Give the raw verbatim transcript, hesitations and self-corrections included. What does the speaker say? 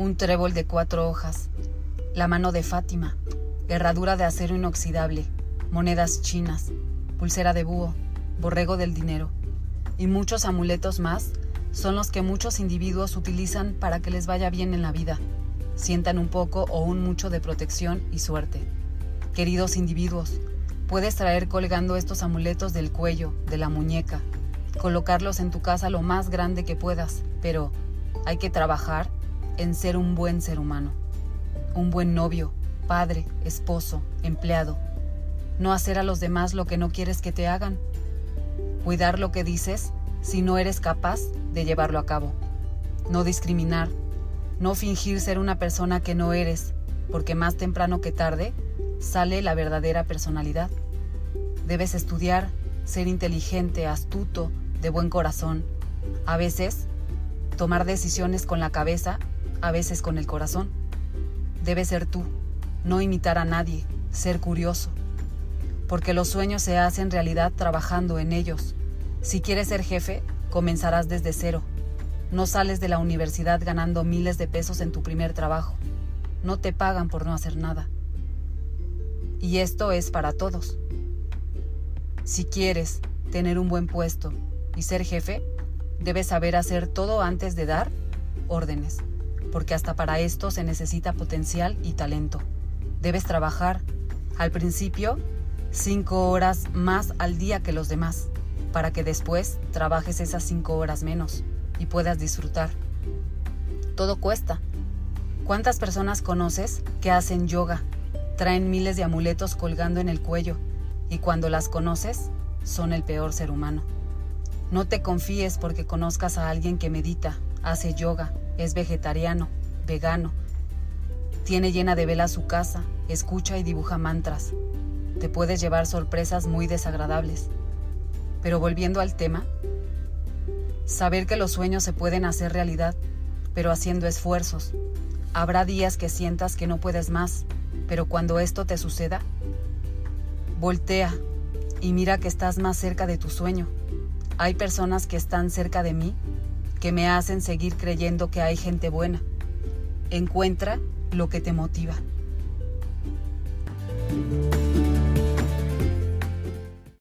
un trébol de cuatro hojas, la mano de Fátima, herradura de acero inoxidable, monedas chinas, pulsera de búho, borrego del dinero y muchos amuletos más son los que muchos individuos utilizan para que les vaya bien en la vida, sientan un poco o un mucho de protección y suerte. Queridos individuos, puedes traer colgando estos amuletos del cuello, de la muñeca, colocarlos en tu casa lo más grande que puedas, pero hay que trabajar en ser un buen ser humano, un buen novio, padre, esposo, empleado. No hacer a los demás lo que no quieres que te hagan. Cuidar lo que dices si no eres capaz de llevarlo a cabo. No discriminar, no fingir ser una persona que no eres, porque más temprano que tarde sale la verdadera personalidad. Debes estudiar, ser inteligente, astuto, de buen corazón. A veces, tomar decisiones con la cabeza, a veces con el corazón. Debes ser tú, no imitar a nadie, ser curioso. Porque los sueños se hacen realidad trabajando en ellos. Si quieres ser jefe, comenzarás desde cero. No sales de la universidad ganando miles de pesos en tu primer trabajo. No te pagan por no hacer nada. Y esto es para todos. Si quieres tener un buen puesto y ser jefe, debes saber hacer todo antes de dar órdenes, porque hasta para esto se necesita potencial y talento. Debes trabajar, al principio, cinco horas más al día que los demás, para que después trabajes esas cinco horas menos y puedas disfrutar. Todo cuesta. ¿Cuántas personas conoces que hacen yoga, traen miles de amuletos colgando en el cuello y cuando las conoces son el peor ser humano? No te confíes porque conozcas a alguien que medita, hace yoga, es vegetariano, vegano, tiene llena de velas su casa, escucha y dibuja mantras. Te puedes llevar sorpresas muy desagradables. Pero volviendo al tema, saber que los sueños se pueden hacer realidad, pero haciendo esfuerzos. Habrá días que sientas que no puedes más, pero cuando esto te suceda, voltea y mira que estás más cerca de tu sueño. Hay personas que están cerca de mí que me hacen seguir creyendo que hay gente buena. Encuentra lo que te motiva.